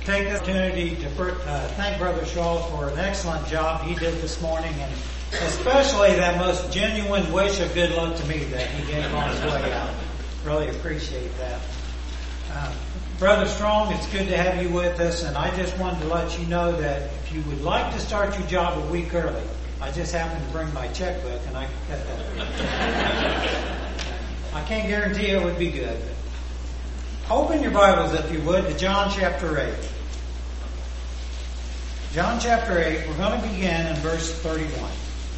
take the opportunity to thank Brother Shaw for an excellent job he did this morning, and especially that most genuine wish of good luck to me that he gave on his way out. Really appreciate that. Brother Strong, it's good to have you with us, and I just wanted to let you know that if you would like to start your job a week early, I just happened to bring my checkbook and I can cut that. I can't guarantee it would be good. Open your Bibles, if you would, to John chapter 8. John chapter 8, we're going to begin in verse 31.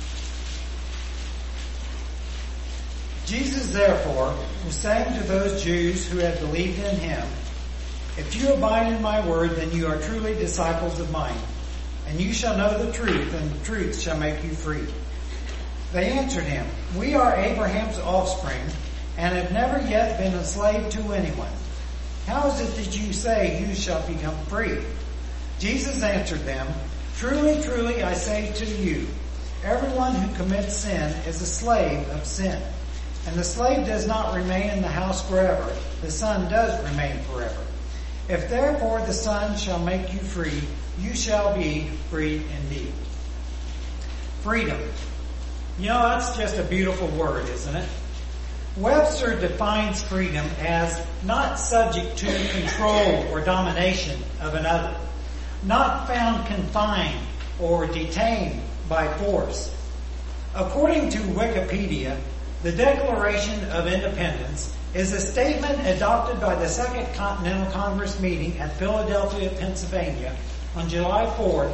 Jesus, therefore, was saying to those Jews who had believed in him, "If you abide in my word, then you are truly disciples of mine, and you shall know the truth, and the truth shall make you free." They answered him, "We are Abraham's offspring, and have never yet been enslaved to anyone. How is it that you say you shall become free?" Jesus answered them, "Truly, truly, I say to you, everyone who commits sin is a slave of sin. And the slave does not remain in the house forever. The Son does remain forever. If therefore the Son shall make you free, you shall be free indeed." Freedom. You know, that's just a beautiful word, isn't it? Webster defines freedom as not subject to control or domination of another, not found confined or detained by force. According to Wikipedia, the Declaration of Independence is a statement adopted by the Second Continental Congress meeting at Philadelphia, Pennsylvania on July 4th,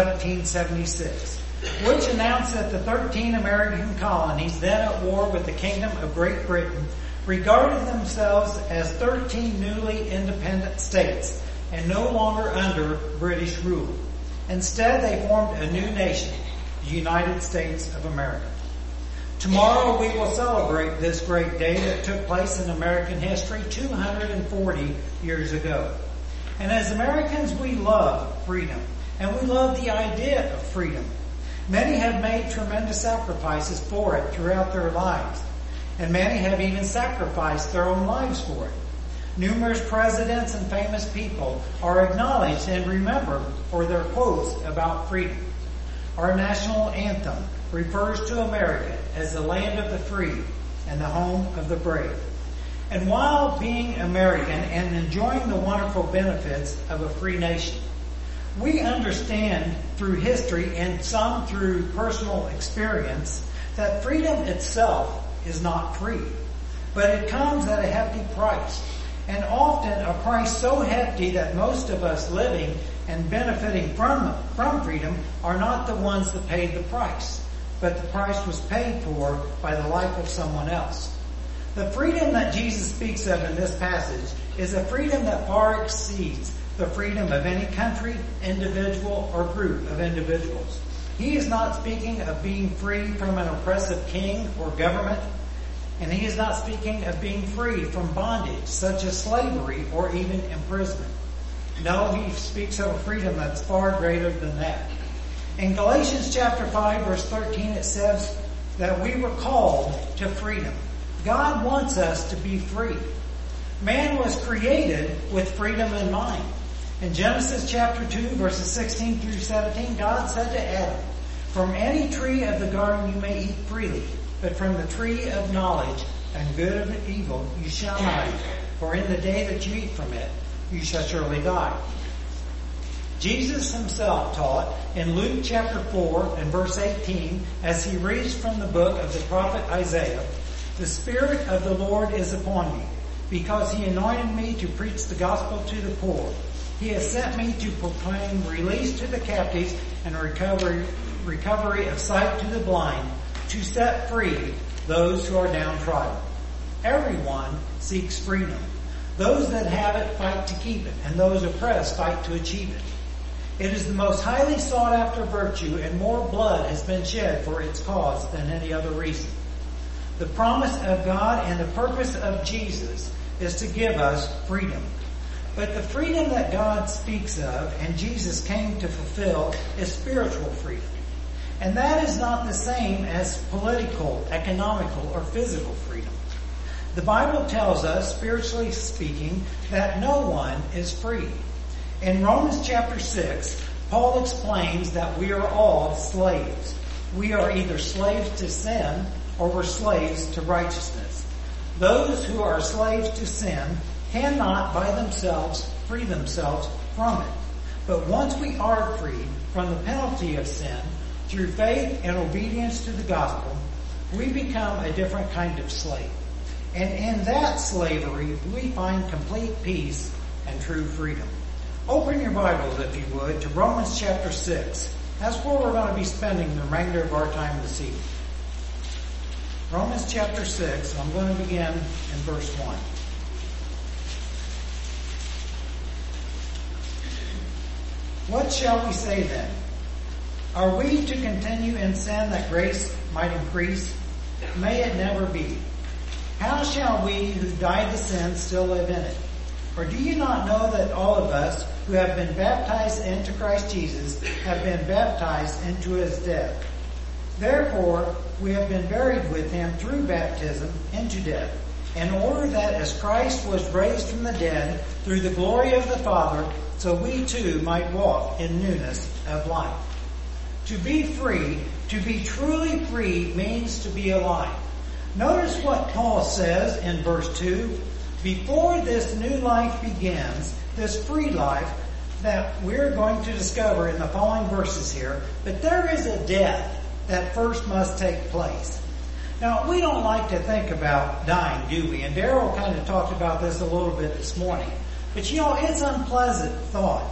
1776, which announced that the 13 American colonies then at war with the Kingdom of Great Britain regarded themselves as 13 newly independent states and no longer under British rule. Instead, they formed a new nation, the United States of America. Tomorrow we will celebrate this great day that took place in American history 240 years ago. And as Americans, we love freedom, and we love the idea of freedom. Many have made tremendous sacrifices for it throughout their lives, and many have even sacrificed their own lives for it. Numerous presidents and famous people are acknowledged and remembered for their quotes about freedom. Our national anthem refers to America as the land of the free and the home of the brave. And while being American and enjoying the wonderful benefits of a free nation, we understand through history and some through personal experience that freedom itself is not free, but it comes at a hefty price, and often a price so hefty that most of us living and benefiting from freedom are not the ones that paid the price, but the price was paid for by the life of someone else. The freedom that Jesus speaks of in this passage is a freedom that far exceeds the freedom of any country, individual, or group of individuals. He is not speaking of being free from an oppressive king or government, and he is not speaking of being free from bondage, such as slavery or even imprisonment. No, he speaks of a freedom that's far greater than that. In Galatians chapter 5, verse 13, it says that we were called to freedom. God wants us to be free. Man was created with freedom in mind. In Genesis chapter 2, verses 16 through 17, God said to Adam, "From any tree of the garden you may eat freely, but from the tree of knowledge and good and evil you shall not eat, for in the day that you eat from it, you shall surely die." Jesus himself taught in Luke chapter 4 and verse 18, as he reads from the book of the prophet Isaiah, "The Spirit of the Lord is upon me, because he anointed me to preach the gospel to the poor. He has sent me to proclaim release to the captives and recovery of sight to the blind, to set free those who are downtrodden." Everyone seeks freedom. Those that have it fight to keep it, and those oppressed fight to achieve it. It is the most highly sought after virtue, and more blood has been shed for its cause than any other reason. The promise of God and the purpose of Jesus is to give us freedom. But the freedom that God speaks of and Jesus came to fulfill is spiritual freedom. And that is not the same as political, economical, or physical freedom. The Bible tells us, spiritually speaking, that no one is free. In Romans chapter 6, Paul explains that we are all slaves. We are either slaves to sin or we're slaves to righteousness. Those who are slaves to sin cannot by themselves free themselves from it. But once we are freed from the penalty of sin through faith and obedience to the gospel, we become a different kind of slave. And in that slavery, we find complete peace and true freedom. Open your Bibles, if you would, to Romans chapter 6. That's where we're going to be spending the remainder of our time this evening. Romans chapter 6, I'm going to begin in verse 1. What shall we say then? Are we to continue in sin that grace might increase? May it never be. How shall we who died to sin still live in it? Or do you not know that all of us who have been baptized into Christ Jesus have been baptized into his death? Therefore, we have been buried with him through baptism into death, in order that as Christ was raised from the dead through the glory of the Father, so we too might walk in newness of life. To be free, to be truly free, means to be alive. Notice what Paul says in verse 2. Before this new life begins, this free life that we're going to discover in the following verses here, but there is a death that first must take place. Now, we don't like to think about dying, do we? And Daryl kind of talked about this a little bit this morning. But you know, it's an unpleasant thought.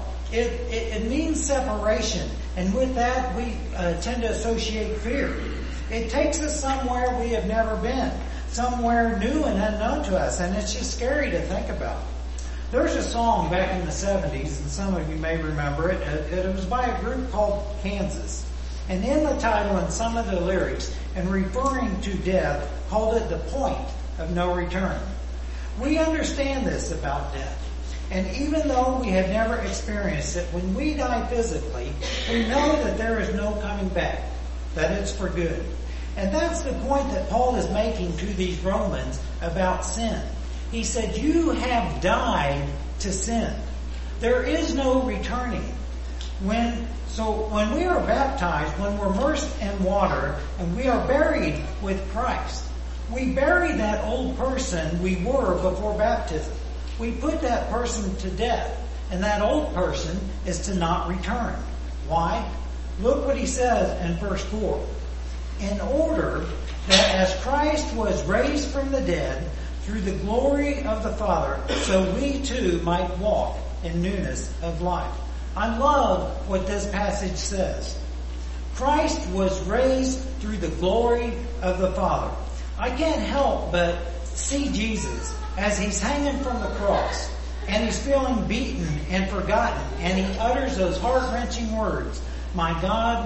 It means separation. And with that, we tend to associate fear. It takes us somewhere we have never been. Somewhere new and unknown to us. And it's just scary to think about. There's a song back in the 70s, and some of you may remember it. It was by a group called Kansas. And in the title and some of the lyrics, and referring to death, called it the point of no return. We understand this about death. And even though we have never experienced it, when we die physically, we know that there is no coming back, that it's for good. And that's the point that Paul is making to these Romans about sin. He said, you have died to sin. There is no returning. When we are baptized, when we're immersed in water, and we are buried with Christ, we bury that old person we were before baptism. We put that person to death, and that old person is to not return. Why? Look what he says in verse 4. In order that as Christ was raised from the dead through the glory of the Father, so we too might walk in newness of life. I love what this passage says. Christ was raised through the glory of the Father. I can't help but see Jesus as he's hanging from the cross and he's feeling beaten and forgotten, and he utters those heart-wrenching words, my God,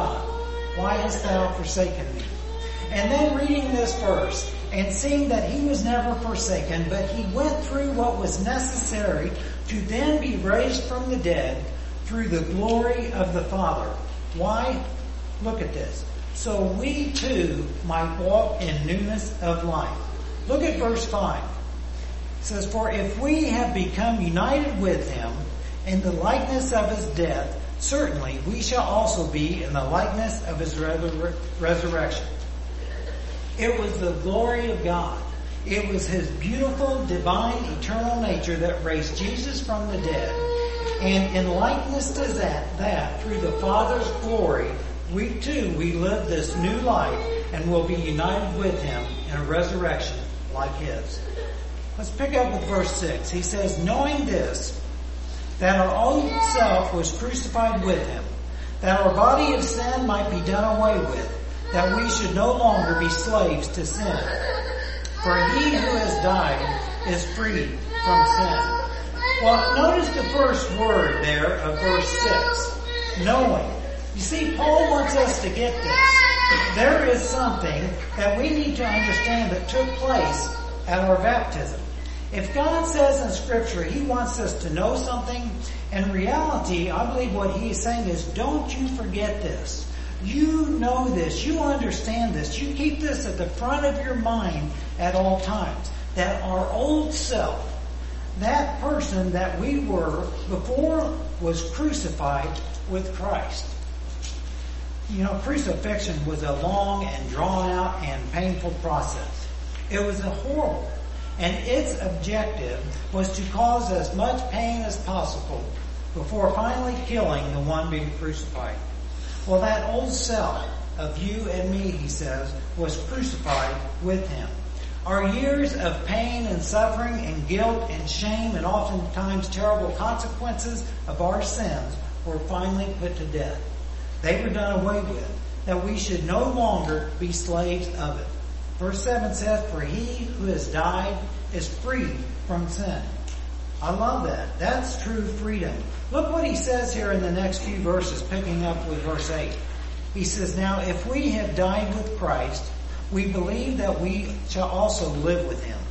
why hast thou forsaken me? And then reading this verse and seeing that he was never forsaken, but he went through what was necessary to then be raised from the dead through the glory of the Father. Why? Look at this. So we too might walk in newness of life. Look at verse 5. It says, for if we have become united with him in the likeness of his death, certainly we shall also be in the likeness of his resurrection. It was the glory of God. It was his beautiful, divine, eternal nature that raised Jesus from the dead. And in likeness to that, through the Father's glory, we live this new life and will be united with him in a resurrection like his. Let's pick up with verse 6. He says, knowing this, that our old self was crucified with him, that our body of sin might be done away with, that we should no longer be slaves to sin. For he who has died is freed from sin. Well, notice the first word there of verse 6, knowing. You see, Paul wants us to get this. There is something that we need to understand that took place at our baptism. If God says in Scripture he wants us to know something, in reality, I believe what he is saying is, don't you forget this. You know this. You understand this. You keep this at the front of your mind at all times. That our old self, that person that we were before was crucified with Christ. You know, crucifixion was a long and drawn out and painful process. It was a horrible, and its objective was to cause as much pain as possible before finally killing the one being crucified. Well, that old self of you and me, he says, was crucified with him. Our years of pain and suffering and guilt and shame and oftentimes terrible consequences of our sins were finally put to death. They were done away with, that we should no longer be slaves of it. Verse 7 says, for he who has died is free from sin. I love that. That's true freedom. Look what he says here in the next few verses, picking up with verse 8. He says, now if we have died with Christ, we believe that we shall also live with him.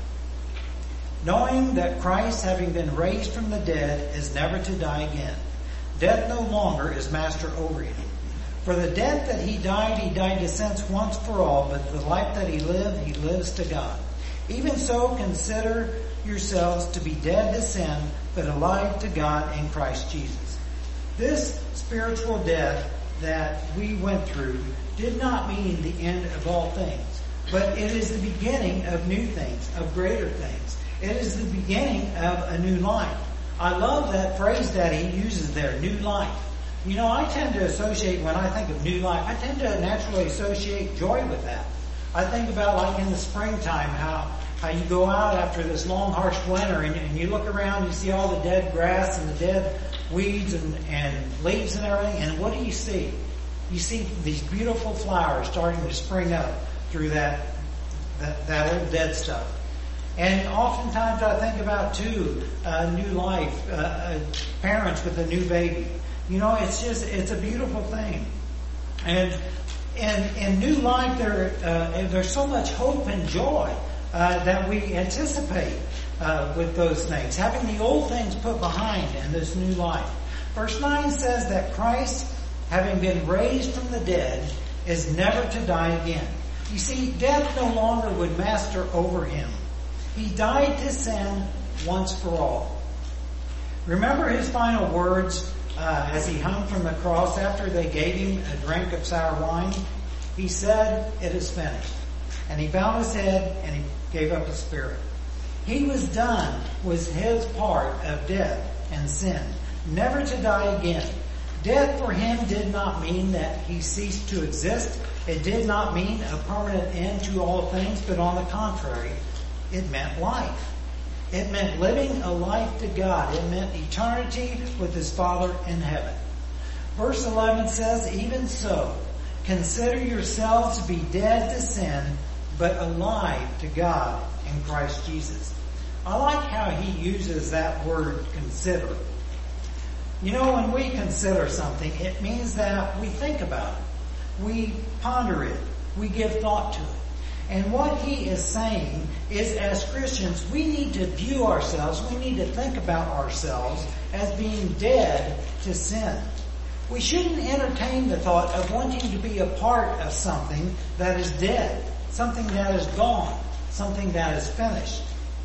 Knowing that Christ, having been raised from the dead, is never to die again. Death no longer is master over him. For the death that he died to sense once for all, but the life that he lives to God. Even so, consider yourselves to be dead to sin, but alive to God in Christ Jesus. This spiritual death that we went through did not mean the end of all things, but it is the beginning of new things, of greater things. It is the beginning of a new life. I love that phrase that he uses there, new life. You know, I tend to associate, when I think of new life, I tend to naturally associate joy with that. I think about like in the springtime, how you go out after this long, harsh winter and you look around, you see all the dead grass and the dead weeds and leaves and everything, and what do you see? You see these beautiful flowers starting to spring up through that old dead stuff. And oftentimes I think about too, new life, parents with a new baby. You know, it's a beautiful thing. And in new life there's so much hope and joy that we anticipate with those things, having the old things put behind in this new life. Verse 9 says that Christ, having been raised from the dead, is never to die again. You see, death no longer would master over him. He died to sin once for all. Remember his final words as he hung from the cross after they gave him a drink of sour wine? He said, it is finished. And he bowed his head and he gave up his spirit. He was done with his part of death and sin, never to die again. Death for him did not mean that he ceased to exist. It did not mean a permanent end to all things, but on the contrary, it meant life. It meant living a life to God. It meant eternity with his Father in heaven. Verse 11 says, even so, consider yourselves to be dead to sin, but alive to God in Christ Jesus. I like how he uses that word consider. You know, when we consider something, it means that we think about it. We ponder it. We give thought to it. And what he is saying is, as Christians, we need to view ourselves, we need to think about ourselves as being dead to sin. We shouldn't entertain the thought of wanting to be a part of something that is dead, something that is gone, something that is finished.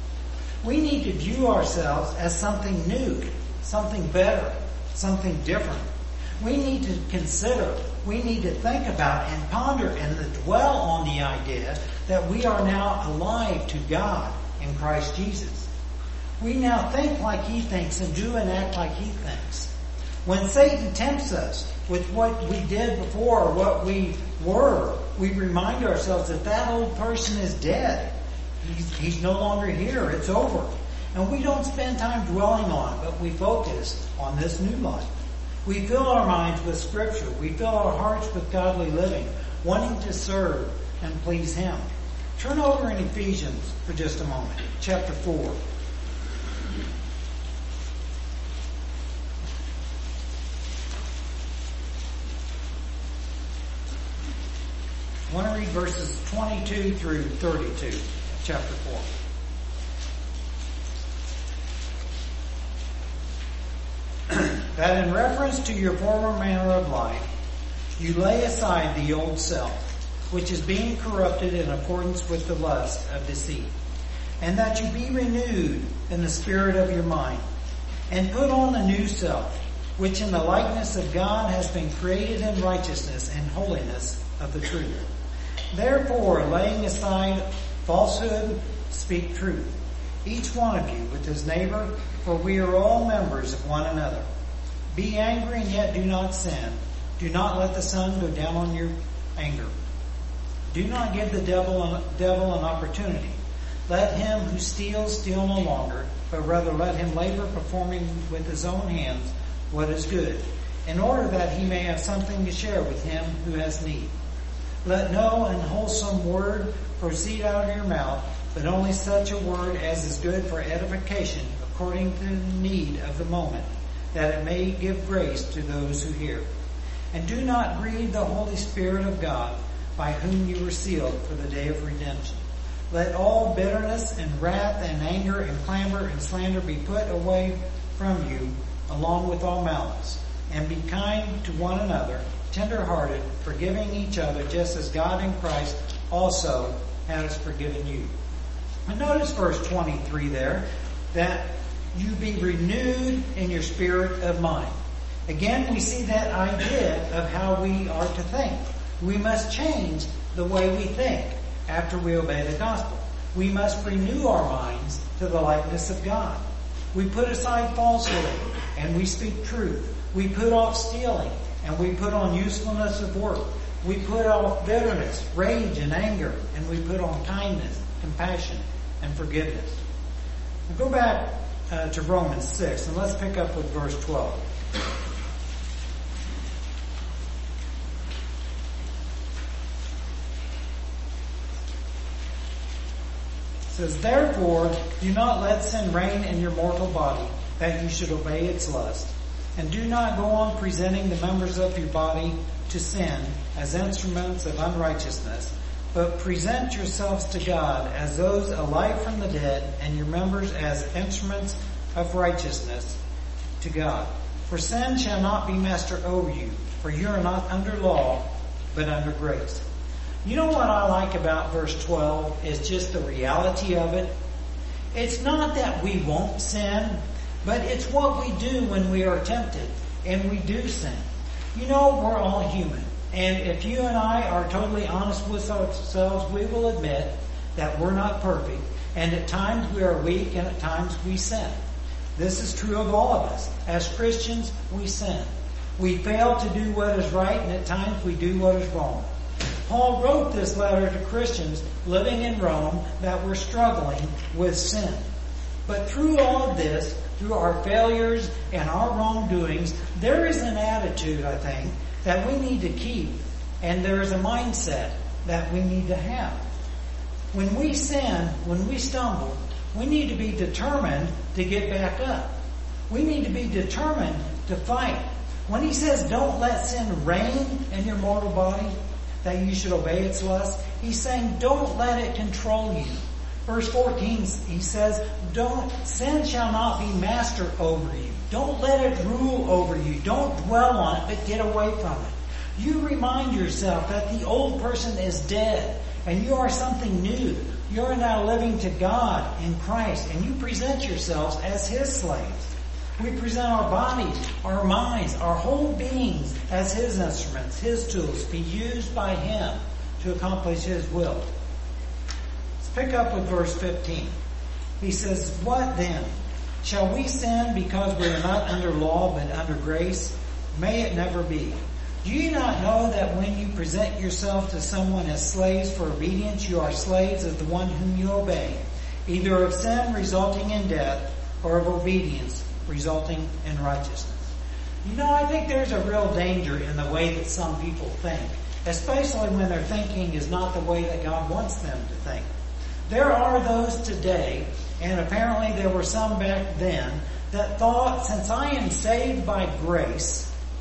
We need to view ourselves as something new, something better, something different. We need to consider, we need to think about and ponder and dwell on the idea that we are now alive to God in Christ Jesus. We now think like he thinks and do and act like he thinks. When Satan tempts us with what we did before or what we were, we remind ourselves that that old person is dead. He's no longer here. It's over. And we don't spend time dwelling on it, but we focus on this new life. We fill our minds with Scripture. We fill our hearts with godly living, wanting to serve and please him. Turn over in Ephesians for just a moment. Chapter 4. I want to read verses 22 through 32, chapter 4. That in reference to your former manner of life, you lay aside the old self, which is being corrupted in accordance with the lust of deceit, and that you be renewed in the spirit of your mind, and put on the new self, which in the likeness of God has been created in righteousness and holiness of the truth. Therefore, laying aside falsehood, speak truth, each one of you with his neighbor, for we are all members of one another. Be angry and yet do not sin. Do not let the sun go down on your anger. Do not give the devil an opportunity. Let him who steals steal no longer, but rather let him labor, performing with his own hands what is good, in order that he may have something to share with him who has need. Let no unwholesome word proceed out of your mouth, but only such a word as is good for edification according to the need of the moment, that it may give grace to those who hear. And do not grieve the Holy Spirit of God, by whom you were sealed for the day of redemption. Let all bitterness and wrath and anger and clamor and slander be put away from you, along with all malice. And be kind to one another, tender-hearted, forgiving each other, just as God in Christ also has forgiven you. And notice verse 23 there, that you be renewed in your spirit of mind. Again, we see that idea of how we are to think. We must change the way we think after we obey the gospel. We must renew our minds to the likeness of God. We put aside falsehood and we speak truth. We put off stealing and we put on usefulness of work. We put off bitterness, rage, and anger, and we put on kindness, compassion, and forgiveness. Now go back to Romans 6, and let's pick up with verse 12. It says, therefore, do not let sin reign in your mortal body, that you should obey its lust. And do not go on presenting the members of your body to sin as instruments of unrighteousness, but present yourselves to God as those alive from the dead, and your members as instruments of righteousness to God. For sin shall not be master over you, for you are not under law, but under grace. You know what I like about verse 12 is just the reality of it. It's not that we won't sin, but it's what we do when we are tempted and we do sin. You know, we're all human. And if you and I are totally honest with ourselves, we will admit that we're not perfect. And at times we are weak and at times we sin. This is true of all of us. As Christians, we sin. We fail to do what is right, and at times we do what is wrong. Paul wrote this letter to Christians living in Rome that were struggling with sin. But through all of this, through our failures and our wrongdoings, there is an attitude, I think, that we need to keep, and there is a mindset that we need to have. When we sin, when we stumble, we need to be determined to get back up. We need to be determined to fight. When he says don't let sin reign in your mortal body, that you should obey its lust, he's saying don't let it control you. Verse 14, he says, sin shall not be master over you. Don't let it rule over you. Don't dwell on it, but get away from it. You remind yourself that the old person is dead and you are something new. You're now living to God in Christ, and you present yourselves as his slaves. We present our bodies, our minds, our whole beings as his instruments, his tools, to be used by him to accomplish his will. Let's pick up with verse 15. He says, what then? Shall we sin because we are not under law but under grace? May it never be. Do you not know that when you present yourself to someone as slaves for obedience, you are slaves of the one whom you obey, either of sin resulting in death or of obedience resulting in righteousness? You know, I think there's a real danger in the way that some people think, especially when their thinking is not the way that God wants them to think. There are those today, and apparently there were some back then, that thought, since I am saved by grace,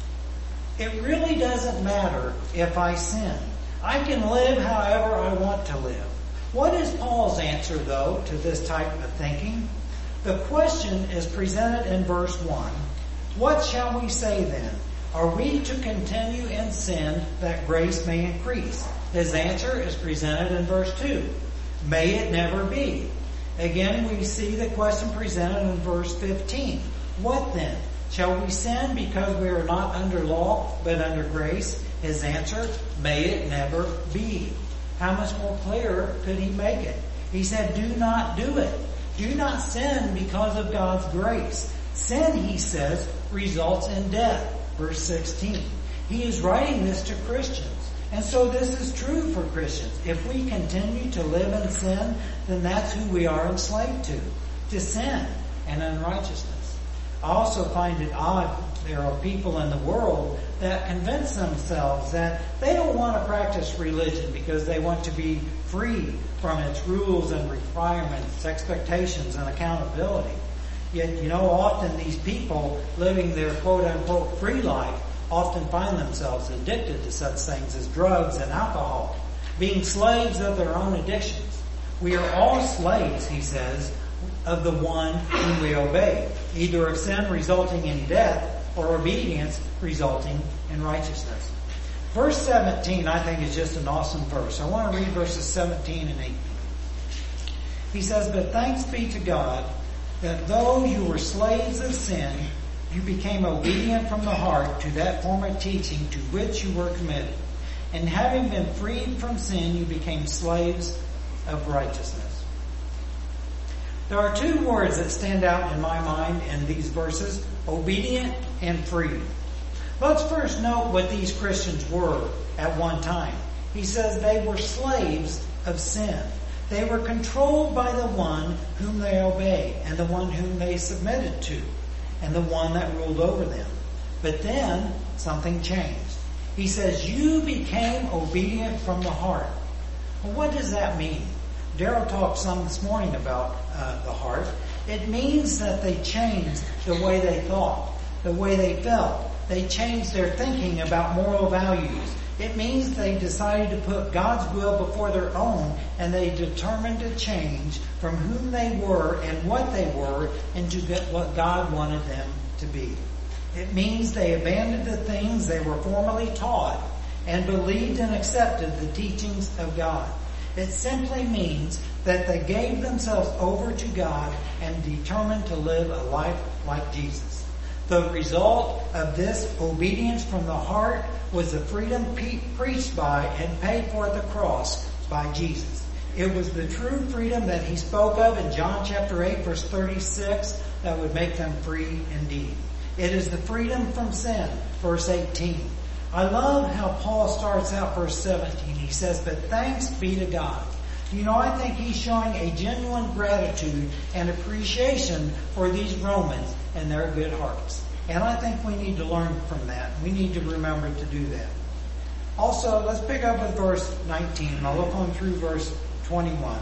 it really doesn't matter if I sin. I can live however I want to live. What is Paul's answer, though, to this type of thinking? The question is presented in verse 1. What shall we say then? Are we to continue in sin that grace may increase? His answer is presented in verse 2. May it never be. Again, we see the question presented in verse 15. What then? Shall we sin because we are not under law, but under grace? His answer, may it never be. How much more clear could he make it? He said, do not do it. Do not sin because of God's grace. Sin, he says, results in death. Verse 16. He is writing this to Christians. And so this is true for Christians. If we continue to live in sin, then that's who we are enslaved to sin and unrighteousness. I also find it odd there are people in the world that convince themselves that they don't want to practice religion because they want to be free from its rules and requirements, expectations, and accountability. Yet, often these people living their quote-unquote free life often find themselves addicted to such things as drugs and alcohol, being slaves of their own addictions. We are all slaves, he says, of the one whom we obey, either of sin resulting in death or obedience resulting in righteousness. Verse 17, I think, is just an awesome verse. I want to read verses 17 and 18. He says, but thanks be to God that though you were slaves of sin, you became obedient from the heart to that form of teaching to which you were committed. And having been freed from sin, you became slaves of righteousness. There are two words that stand out in my mind in these verses, obedient and free. Let's first note what these Christians were at one time. He says they were slaves of sin. They were controlled by the one whom they obeyed and the one whom they submitted to and the one that ruled over them. But then something changed. He says, you became obedient from the heart. Well, what does that mean? Daryl talked some this morning about the heart. It means that they changed the way they thought, the way they felt. They changed their thinking about moral values. It means they decided to put God's will before their own, and they determined to change from whom they were and what they were into what God wanted them to be. It means they abandoned the things they were formerly taught and believed and accepted the teachings of God. It simply means that they gave themselves over to God and determined to live a life like Jesus. The result of this obedience from the heart was the freedom preached by and paid for at the cross by Jesus. It was the true freedom that he spoke of in John chapter 8 verse 36 that would make them free indeed. It is the freedom from sin, verse 18. I love how Paul starts out verse 17. He says, but thanks be to God. I think he's showing a genuine gratitude and appreciation for these Romans and their good hearts. And I think we need to learn from that. We need to remember to do that. Also, let's pick up with verse 19. I'll look on through verse 21.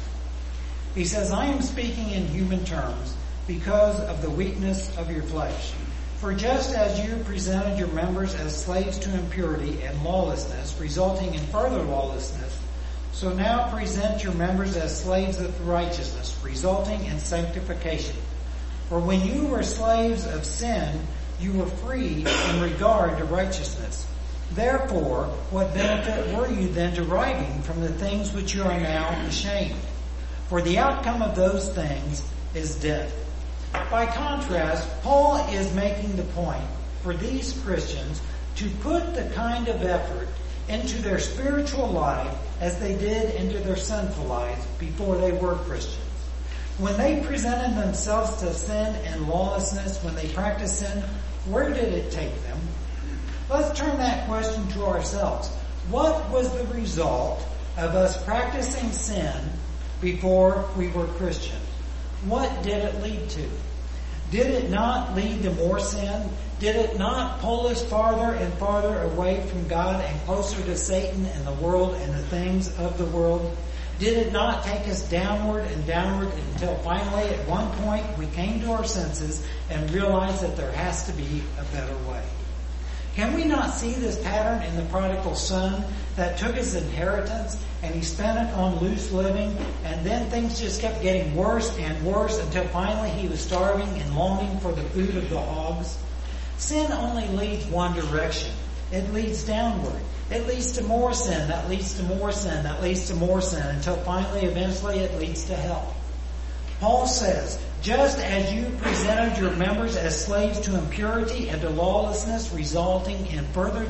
He says, I am speaking in human terms because of the weakness of your flesh. For just as you presented your members as slaves to impurity and lawlessness, resulting in further lawlessness, so now present your members as slaves of righteousness, resulting in sanctification. For when you were slaves of sin, you were free in regard to righteousness. Therefore, what benefit were you then deriving from the things which you are now ashamed? For the outcome of those things is death. By contrast, Paul is making the point for these Christians to put the kind of effort into their spiritual life as they did into their sinful lives before they were Christians. When they presented themselves to sin and lawlessness, when they practiced sin, where did it take them? Let's turn that question to ourselves. What was the result of us practicing sin before we were Christians? What did it lead to? Did it not lead to more sin? Did it not pull us farther and farther away from God and closer to Satan and the world and the things of the world? Did it not take us downward and downward until finally at one point we came to our senses and realized that there has to be a better way? Can we not see this pattern in the prodigal son that took his inheritance and he spent it on loose living, and then things just kept getting worse and worse until finally he was starving and longing for the food of the hogs? Sin only leads one direction. It leads downward. It leads to more sin, that leads to more sin, that leads to more sin, until finally, eventually, it leads to hell. Paul says, just as you presented your members as slaves to impurity and to lawlessness, resulting in further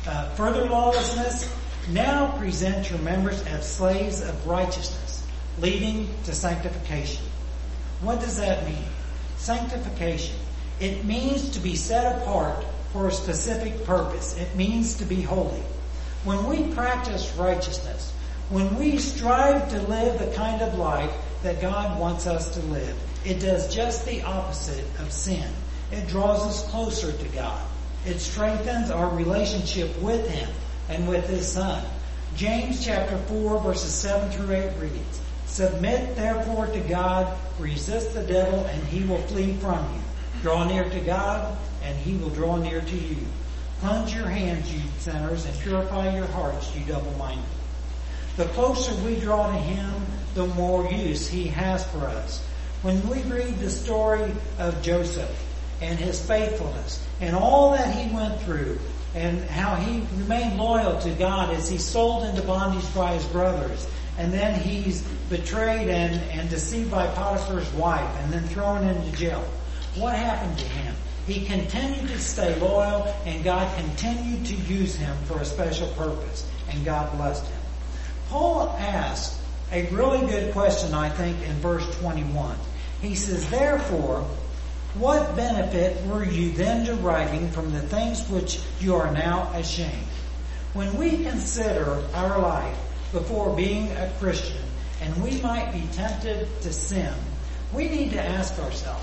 lawlessness, now present your members as slaves of righteousness, leading to sanctification. What does that mean? Sanctification. It means to be set apart for a specific purpose. It means to be holy. When we practice righteousness, when we strive to live the kind of life that God wants us to live, it does just the opposite of sin. It draws us closer to God. It strengthens our relationship with Him and with His Son. James chapter 4 verses 7 through 8 reads, "Submit therefore to God, resist the devil, and he will flee from you. Draw near to God, and He will draw near to you. Cleanse your hands, you sinners, and purify your hearts, you double-minded." The closer we draw to Him, the more use He has for us. When we read the story of Joseph and his faithfulness and all that he went through and how he remained loyal to God as he's sold into bondage by his brothers, and then he's betrayed and deceived by Potiphar's wife and then thrown into jail. What happened to him? He continued to stay loyal, and God continued to use him for a special purpose, and God blessed him. Paul asked a really good question, I think, in verse 21. He says, "Therefore, what benefit were you then deriving from the things which you are now ashamed?" When we consider our life before being a Christian, and we might be tempted to sin, we need to ask ourselves,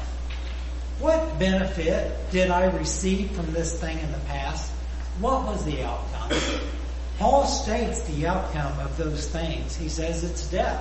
what benefit did I receive from this thing in the past? What was the outcome? Paul states the outcome of those things. He says it's death.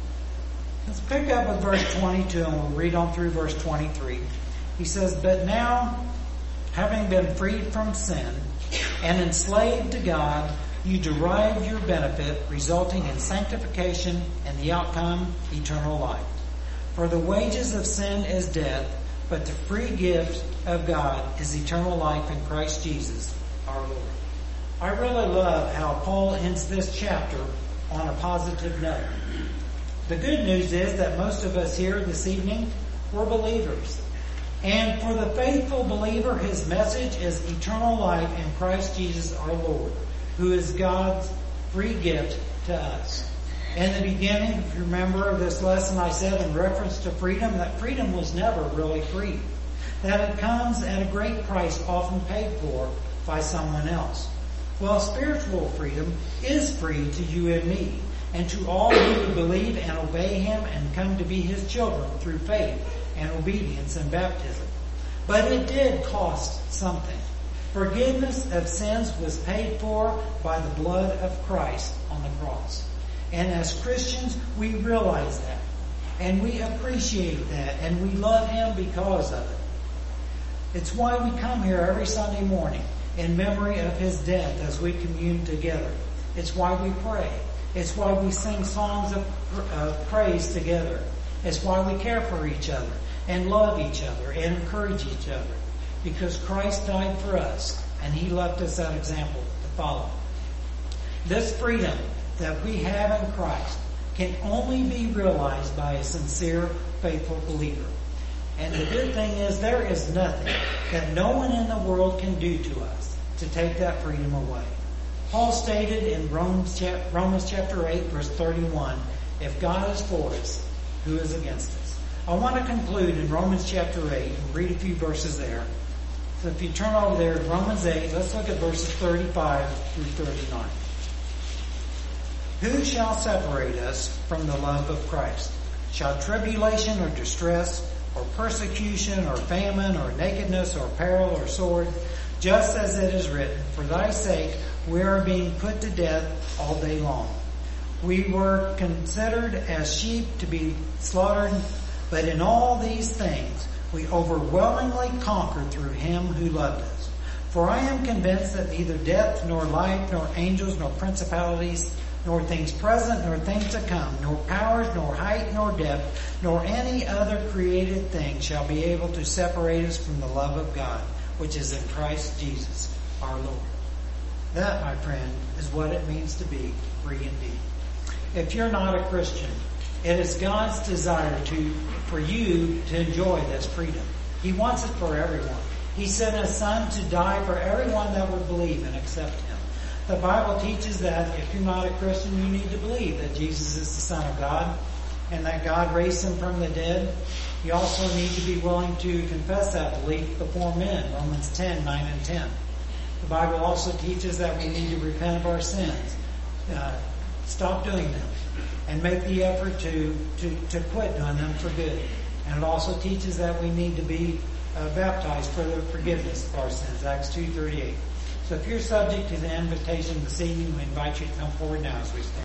Let's pick up with verse 22 and we'll read on through verse 23. He says, "But now, having been freed from sin and enslaved to God, you derive your benefit, resulting in sanctification and the outcome, eternal life. For the wages of sin is death, but the free gift of God is eternal life in Christ Jesus, our Lord." I really love how Paul ends this chapter on a positive note. The good news is that most of us here this evening, we're believers. And for the faithful believer, his message is eternal life in Christ Jesus our Lord, who is God's free gift to us. In the beginning, if you remember this lesson I said in reference to freedom, that freedom was never really free. That it comes at a great price, often paid for by someone else. Well, spiritual freedom is free to you and me, and to all who believe and obey Him and come to be His children through faith and obedience and baptism. But it did cost something. Forgiveness of sins was paid for by the blood of Christ on the cross. And as Christians, we realize that. And we appreciate that. And we love Him because of it. It's why we come here every Sunday morning in memory of His death as we commune together. It's why we pray. It's why we sing songs of praise together. It's why we care for each other and love each other and encourage each other. Because Christ died for us and He left us that example to follow. This freedom that we have in Christ can only be realized by a sincere, faithful believer. And the good thing is there is nothing that no one in the world can do to us to take that freedom away. Paul stated in Romans chapter 8, verse 31, "If God is for us, who is against us?" I want to conclude in Romans chapter 8 and read a few verses there. So if you turn over there to Romans 8, let's look at verses 35 through 39. "Who shall separate us from the love of Christ? Shall tribulation or distress or persecution or famine or nakedness or peril or sword? Just as it is written, for thy sake we are being put to death all day long. We were considered as sheep to be slaughtered, but in all these things we overwhelmingly conquered through Him who loved us. For I am convinced that neither death nor life nor angels nor principalities nor things present nor things to come, nor powers nor height nor depth, nor any other created thing shall be able to separate us from the love of God, which is in Christ Jesus our Lord." That, my friend, is what it means to be free indeed. If you're not a Christian, It is God's desire for you to enjoy this freedom. He wants it for everyone. He sent His Son to die for everyone that would believe and accept Him. The Bible teaches that if you're not a Christian, you need to believe that Jesus is the Son of God and that God raised Him from the dead. You also need to be willing to confess that belief before men. Romans 10, 9 and 10. The Bible also teaches that we need to repent of our sins. Stop doing them. And make the effort to quit doing them for good. And it also teaches that we need to be baptized for the forgiveness of our sins. Acts 2:38. So if you're subject to the invitation this evening, we invite you to come forward now as we stand.